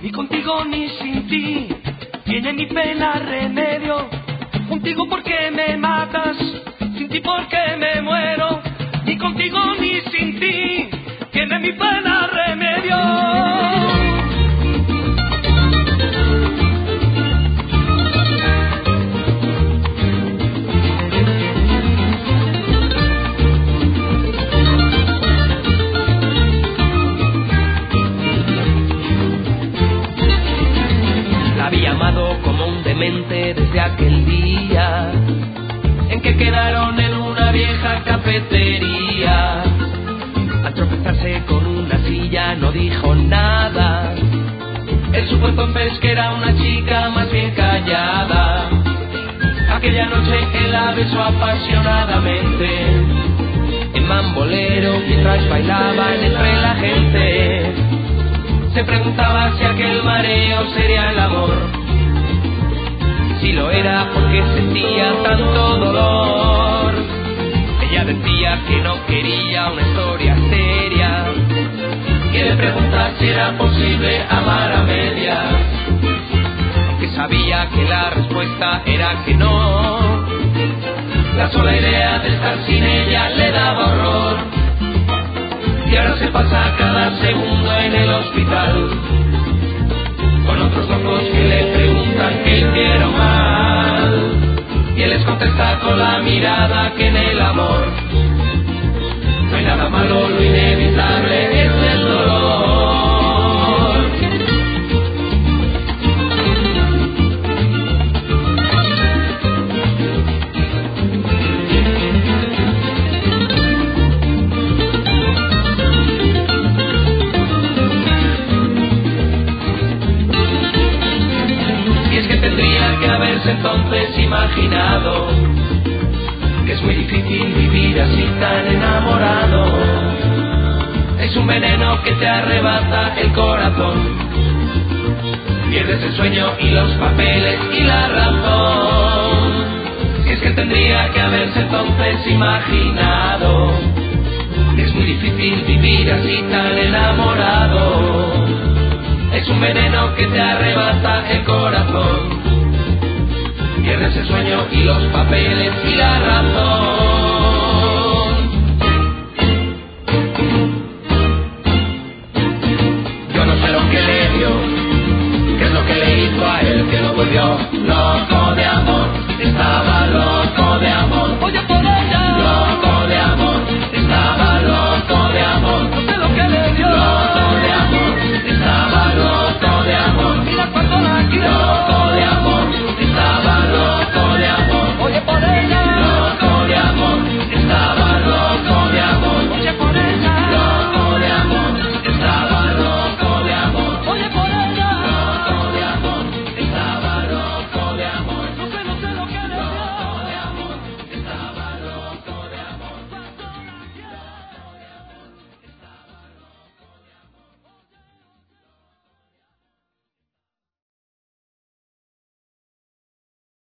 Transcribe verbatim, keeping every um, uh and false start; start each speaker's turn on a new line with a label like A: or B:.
A: ni contigo ni sin ti. Tiene mi pena remedio, contigo porque me matas, sin ti porque me muero. Ni contigo ni sin ti, tiene mi pena remedio. Había amado como un demente desde aquel día en que quedaron en una vieja cafetería. Al tropezarse con una silla no dijo nada. Él supo entonces que era una chica más bien callada. Aquella noche él la besó apasionadamente en Mambolero mientras bailaban entre la gente. Se preguntaba si aquel mareo sería el amor. Si lo era, porque sentía tanto dolor. Ella decía que no quería una historia seria, que le preguntaba si era posible amar a medias, aunque sabía que la respuesta era que no. La sola idea de estar sin ella le daba horror. Y ahora se pasa cada segundo en el hospital con otros locos que le preguntan qué hicieron mal. Y él les contesta con la mirada que en el amor no hay nada malo, lo inevitable es el dolor. Entonces imaginado que es muy difícil vivir así tan enamorado. Es un veneno que te arrebata el corazón. Pierdes el sueño y los papeles y la razón. Si es que tendría que haberse entonces imaginado que es muy difícil vivir así tan enamorado. Es un veneno que te arrebata el corazón. Pierdes el sueño y los papeles y la razón. Yo no sé lo que le dio, qué es lo que le hizo a él que lo volvió loco.